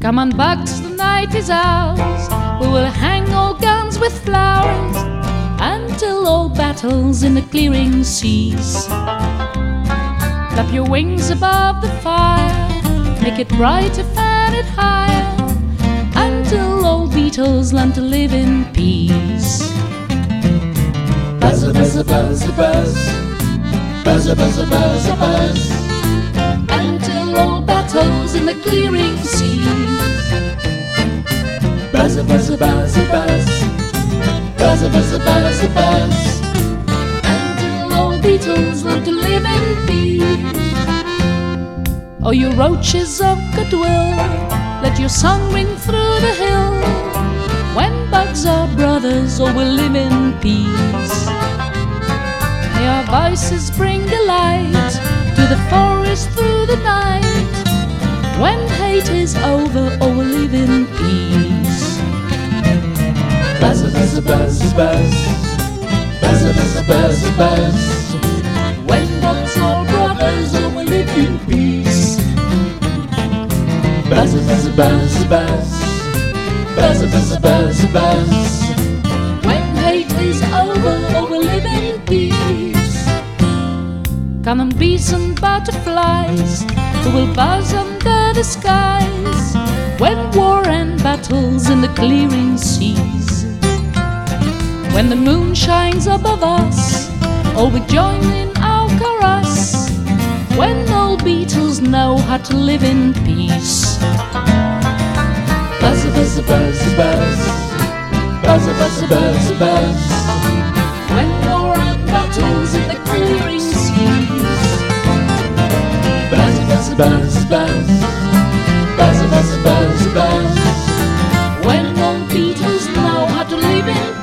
Come on, bugs, the night is ours. We will hang all guns with flowers until all battles in the clearing cease. Clap your wings above the fire, make it brighter, fan it higher, until all beetles learn to live in peace. Buzz a buzz a buzz a buzz, buzz a buzz a buzz a buzz, until all battles in the clearing cease. Buzz a buzz a buzz a buzz, buzz a buzz a buzz a buzz, until all beetles learn to live in peace. Oh, you roaches of goodwill, let your song ring through the hill. When bugs are brothers, all will live in peace. May our voices bring delight to the forest through the night. When hate is over, all will live in peace. Buzz a buzz a buzz a buzz, buzz a buzz a buzz a buzz, When bugs are brothers, all will live in peace. buzz a buzz a buzz a buzz, buzz a buzz a buzz a buzz, When hate is over, all will live in peace. Come on, bees and butterflies, who will buzz under the skies when war and battles in the clearing cease. When the moon shines above us, all will join in our chorus. When all beetles know how to live in peace. buzz a buzz a buzz a buzz, buzz a buzz a buzz a buzz, When war and battles in the clearing cease. buzz a buzz a buzz a buzz, buzz a buzz a buzz a buzz, When all beetles know how to live in